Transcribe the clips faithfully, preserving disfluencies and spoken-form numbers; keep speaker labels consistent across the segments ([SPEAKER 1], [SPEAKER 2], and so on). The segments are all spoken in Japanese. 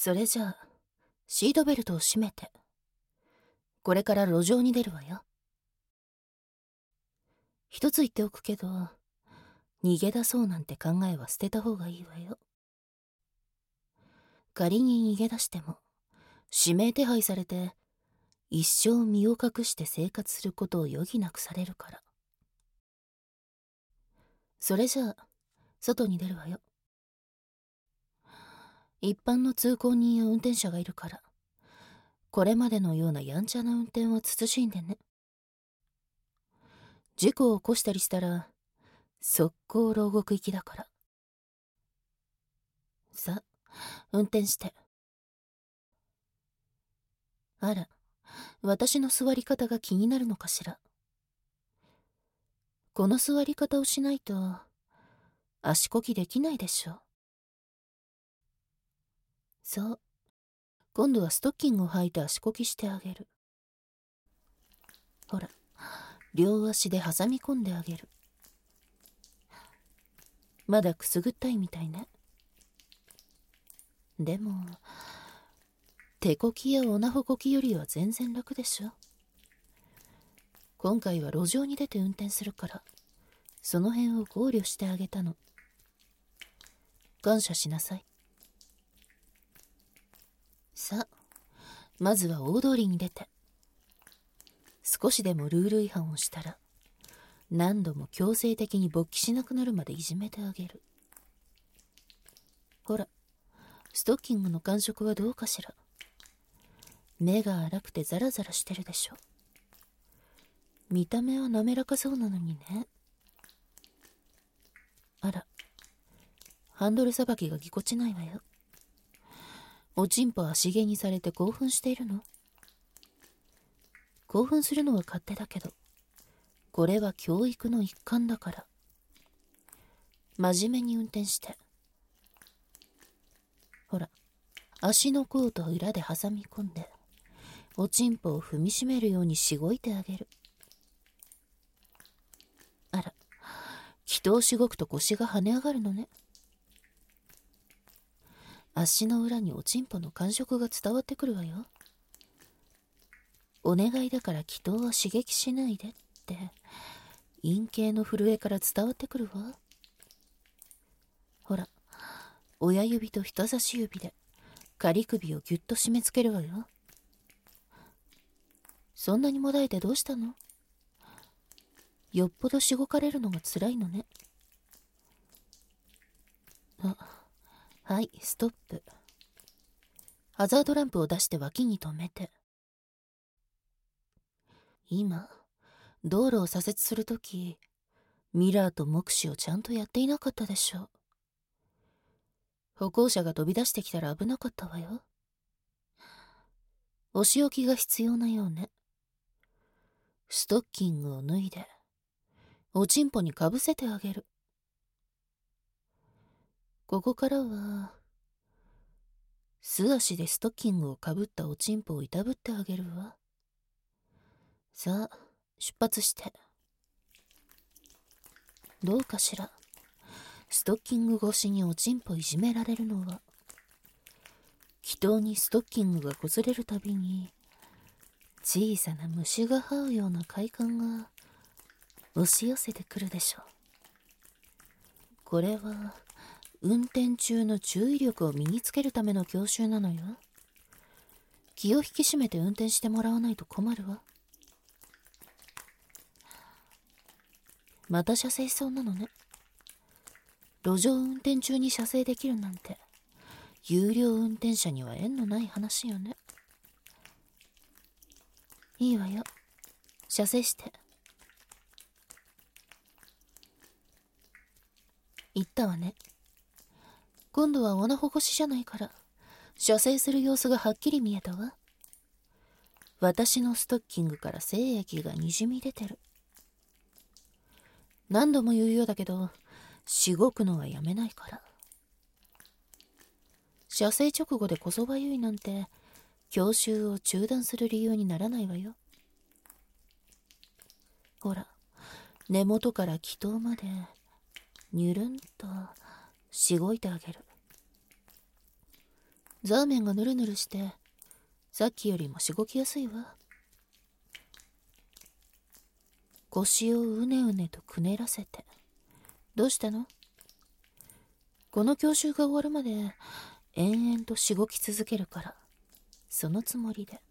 [SPEAKER 1] それじゃあ、シートベルトを締めて。これから路上に出るわよ。一つ言っておくけど、逃げ出そうなんて考えは捨てた方がいいわよ。仮に逃げ出しても、指名手配されて、一生身を隠して生活することを余儀なくされるから。それじゃあ、外に出るわよ。一般の通行人や運転者がいるから、これまでのようなやんちゃな運転は慎んでね。事故を起こしたりしたら、速攻牢獄行きだから。さあ、運転して。あら、私の座り方が気になるのかしら。この座り方をしないと、足こぎできないでしょ。そう。今度はストッキングを履いて足こぎしてあげる。ほら、両足で挟み込んであげる。まだくすぐったいみたいね。でも、手こきやおなほこきよりは全然楽でしょ。今回は路上に出て運転するから、その辺を考慮してあげたの。感謝しなさい。さあ、まずは大通りに出て。少しでもルール違反をしたら、何度も強制的に勃起しなくなるまでいじめてあげる。ほら、ストッキングの感触はどうかしら。目が荒くてザラザラしてるでしょ。見た目は滑らかそうなのにね。あら、ハンドルさばきがぎこちないわよ。おちんぽ足毛にされて興奮しているの？興奮するのは勝手だけど、これは教育の一環だから。真面目に運転して。ほら、足の甲と裏で挟み込んで、おちんぽを踏みしめるようにしごいてあげる。あら、気通しごくと腰が跳ね上がるのね。足の裏におちんぽの感触が伝わってくるわよ。お願いだから気筒は刺激しないでって、陰茎の震えから伝わってくるわ。ほら、親指と人差し指で仮首をぎゅっと締め付けるわよ。そんなにもだえてどうしたの？よっぽどしごかれるのが辛いのね。あ、はい、ストップ。ハザードランプを出して脇に止めて。今、道路を左折するとき、ミラーと目視をちゃんとやっていなかったでしょ。歩行者が飛び出してきたら危なかったわよ。お仕置きが必要なようね。ストッキングを脱いで、おちんぽにかぶせてあげる。ここからは、素足でストッキングをかぶったおちんぽをいたぶってあげるわ。さあ、出発して。どうかしら。ストッキング越しにおちんぽいじめられるのは、気筒にストッキングが擦れるたびに、小さな虫が這うような快感が押し寄せてくるでしょう。これは、運転中の注意力を身につけるための教習なのよ。気を引き締めて運転してもらわないと困るわ。また射精しそうなのね。路上運転中に射精できるなんて、有料運転者には縁のない話よね。いいわよ。射精して。言ったわね。今度はオナホ越しじゃないから、射精する様子がはっきり見えたわ。私のストッキングから精液がにじみ出てる。何度も言うようだけど、しごくのはやめないから。射精直後でこそばゆいなんて、教習を中断する理由にならないわよ。ほら、根元から気筒まで、にゅるんとしごいてあげる。 ザーメンがヌルヌルして、さっきよりもしごきやすいわ。腰をうねうねとくねらせて。どうしたの？この教習が終わるまで延々としごき続けるから、そのつもりで。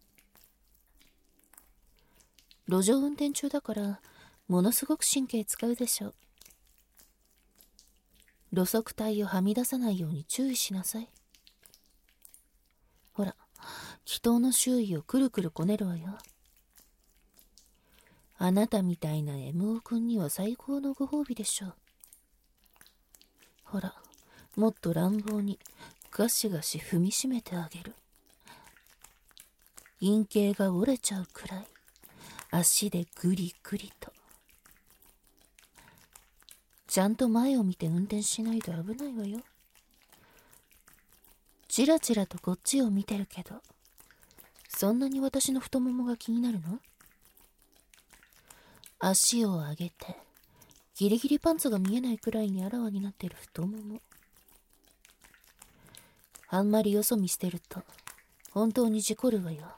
[SPEAKER 1] 路上運転中だからものすごく神経使うでしょ。路側帯をはみ出さないように注意しなさい。ほら、気筒の周囲をくるくるこねるわよ。あなたみたいな エムオー 君には最高のご褒美でしょう。ほら、もっと乱暴にガシガシ踏みしめてあげる。陰茎が折れちゃうくらい足でグリグリと。ちゃんと前を見て運転しないと危ないわよ。チラチラとこっちを見てるけど、そんなに私の太ももが気になるの？足を上げてギリギリパンツが見えないくらいにあらわになってる太もも。あんまりよそ見してると本当に事故るわよ。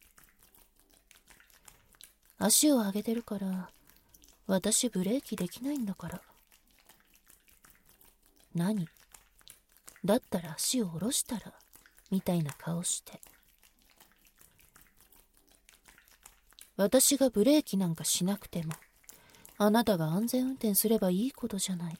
[SPEAKER 1] 足を上げてるから私ブレーキできないんだから。何？だったら足を下ろしたらみたいな顔して。私がブレーキなんかしなくてもあなたが安全運転すればいいことじゃない。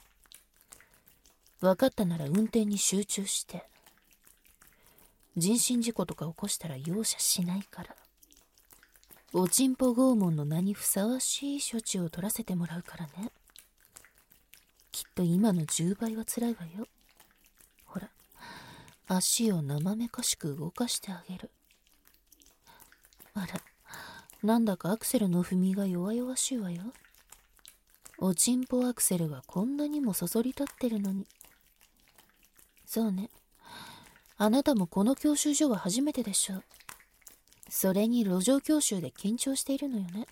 [SPEAKER 1] 分かったなら運転に集中して。人身事故とか起こしたら容赦しないから。おちんぽ拷問の名にふさわしい処置を取らせてもらうからね。きっと今のじゅうばいは辛いわよ。ほら、足を生めかしく動かしてあげる。あら、なんだかアクセルの踏みが弱々しいわよ。おちんぽアクセルがこんなにもそそり立ってるのに。そうね。あなたもこの教習所は初めてでしょう。それに路上教習で緊張しているのよね。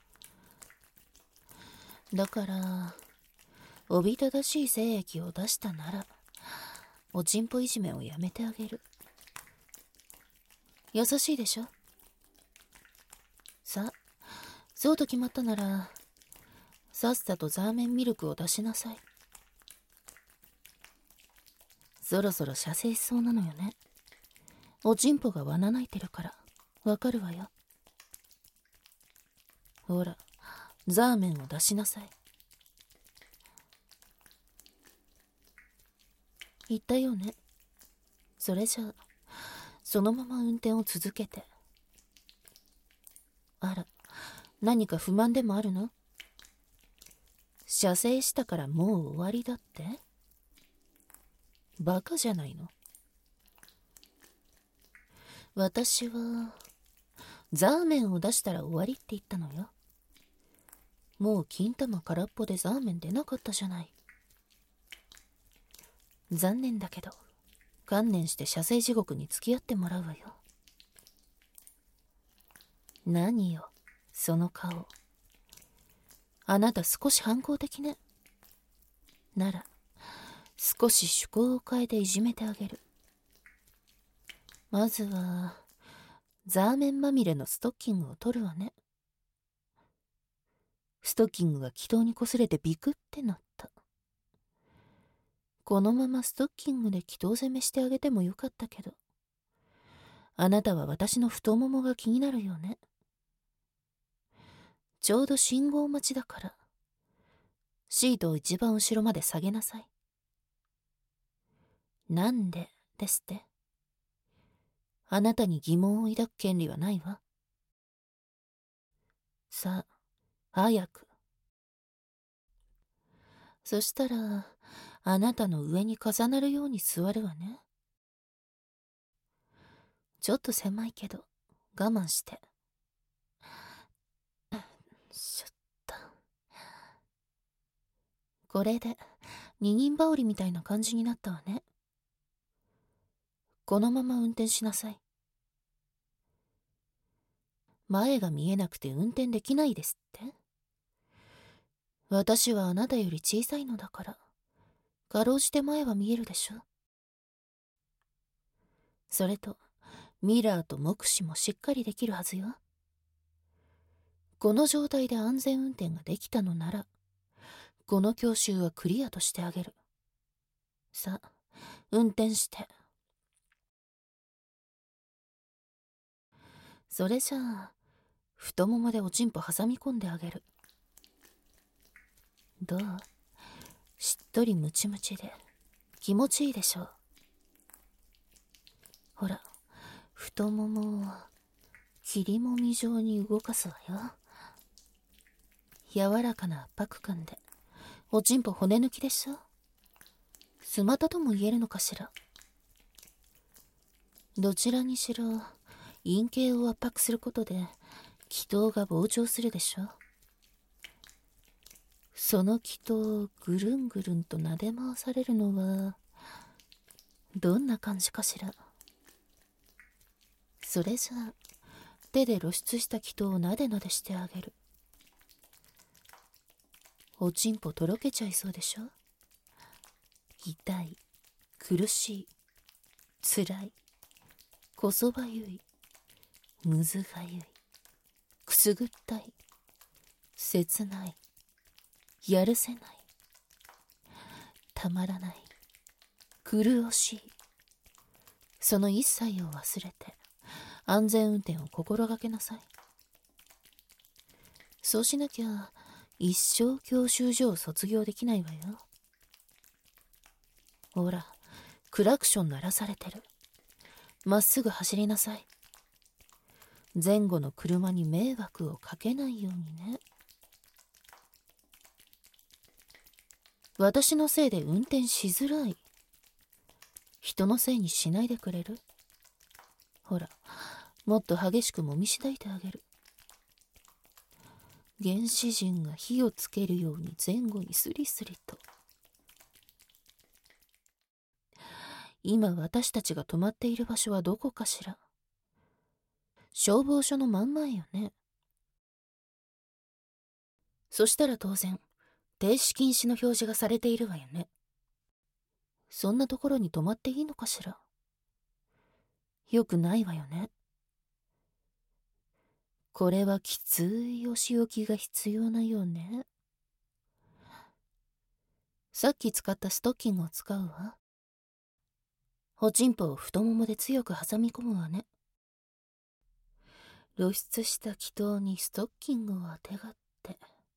[SPEAKER 1] だから、おびただしい精液を出したなら、おちんぽいじめをやめてあげる。優しいでしょ。さあ、そうと決まったなら、さっさとザーメンミルクを出しなさい。そろそろ射精しそうなのよね。おちんぽがわな泣いてるから、わかるわよ。ほら、ザーメンを出しなさい。言ったよね。それじゃあ、そのまま運転を続けて。あら、何か不満でもあるの？射精したからもう終わりだって？バカじゃないの。私は、ザーメンを出したら終わりって言ったのよ。もう金玉空っぽでザーメン出なかったじゃない。残念だけど、観念して射精地獄に付き合ってもらうわよ。何よ、その顔。あなた少し反抗的ね。なら、少し趣向を変えていじめてあげる。まずは、ザーメンまみれのストッキングを取るわね。ストッキングが気筒に擦れてビクってなった。このままストッキングで気筒攻めしてあげてもよかったけど、あなたは私の太ももが気になるよね。ちょうど信号待ちだから、シートを一番後ろまで下げなさい。なんでですって？あなたに疑問を抱く権利はないわ。さあ、早く。そしたら、あなたの上に重なるように座るわね。ちょっと狭いけど、我慢して。しょった。これで、二人羽織みたいな感じになったわね。このまま運転しなさい。前が見えなくて運転できないですって？私はあなたより小さいのだから、かろうじて前は見えるでしょ。 それとミラーと目視もしっかりできるはずよ。この状態で安全運転ができたのなら、この教習はクリアとしてあげる。さあ、運転して。それじゃあ、太ももでおちんぽ挟み込んであげる。どう？しっとりムチムチで気持ちいいでしょう。ほら、太ももを切りもみ状に動かすわよ。柔らかな圧迫感でおちんぽ骨抜きでしょ。スマタとも言えるのかしら。どちらにしろ陰茎を圧迫することで気筒が膨張するでしょ。その気筒をぐるんぐるんと撫で回されるのはどんな感じかしら。それじゃあ手で露出した気筒をなでなでしてあげる。おちんぽとろけちゃいそうでしょ。痛い、苦しい、つらい、こそばゆい、むずがゆい、くすぐったい、切ない、やるせない、たまらない、苦しい。その一切を忘れて安全運転を心がけなさい。そうしなきゃ一生教習所を卒業できないわよ。ほら、クラクション鳴らされてる。まっすぐ走りなさい。前後の車に迷惑をかけないようにね。私のせいで運転しづらい。人のせいにしないでくれる？ほら、もっと激しくもみしだいてあげる。原始人が火をつけるように前後にスリスリと。今私たちが止まっている場所はどこかしら。消防署の真ん前よね。そしたら当然停止禁止の表示がされているわよね。そんなところに止まっていいのかしら。よくないわよね。これはきついお仕置きが必要なようね。さっき使ったストッキングを使うわ。おちんぽを太ももで強く挟み込むわね。露出した気筒にストッキングをあてがって。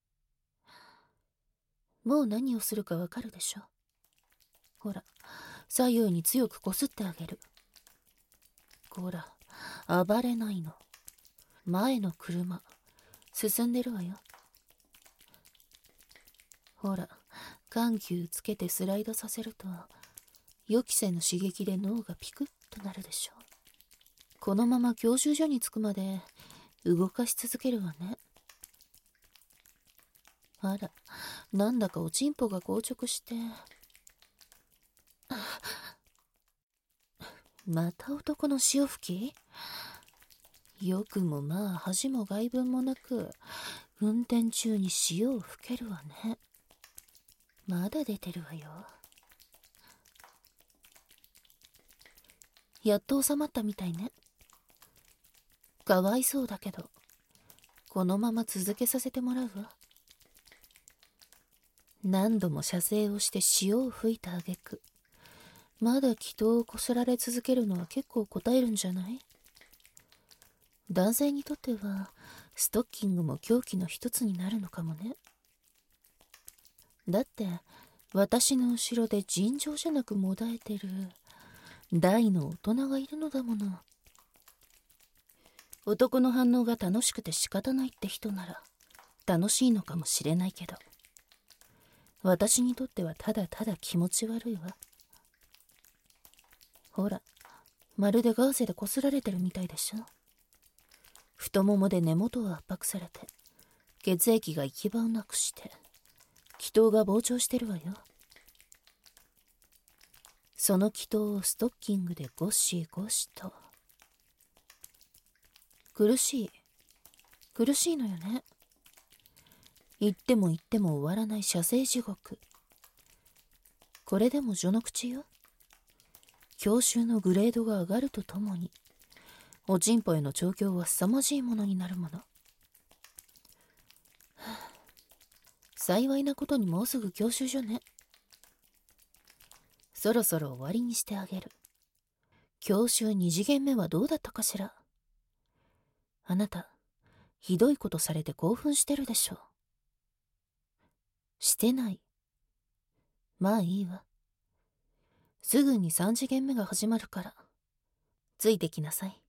[SPEAKER 1] もう何をするかわかるでしょ。ほら、左右に強くこすってあげる。ほら、暴れないの。前の車、進んでるわよ。ほら、緩急つけてスライドさせると、予期せぬ刺激で脳がピクッとなるでしょう。このまま教習所に着くまで動かし続けるわね。あら、なんだかおちんぽが硬直して。また男の潮吹き？よくもまあ恥も外聞もなく運転中に潮を吹けるわね。まだ出てるわよ。やっと収まったみたいね。かわいそうだけどこのまま続けさせてもらうわ。何度も射精をして潮を吹いた挙句、まだ気筒をこすられ続けるのは結構答えるんじゃない？男性にとってはストッキングも凶器の一つになるのかもね。だって私の後ろで尋常じゃなくもだえてる大の大人がいるのだもの。男の反応が楽しくて仕方ないって人なら楽しいのかもしれないけど、私にとってはただただ気持ち悪いわ。ほら、まるでガーゼでこすられてるみたいでしょ。太ももで根元を圧迫されて血液が行き場をなくして気筒が膨張してるわよ。その気筒をストッキングでゴシゴシと。苦しい苦しいのよね。言っても言っても終わらない射精地獄。これでも序の口よ。 教習のグレードが上がるとともに、おちんぽへの調教は凄まじいものになるもの。幸いなことにもうすぐ教習所ね。そろそろ終わりにしてあげる。教習に次元目はどうだったかしら。あなた、ひどいことされて興奮してるでしょ。してない。まあいいわ。すぐにさん次元目が始まるから、ついてきなさい。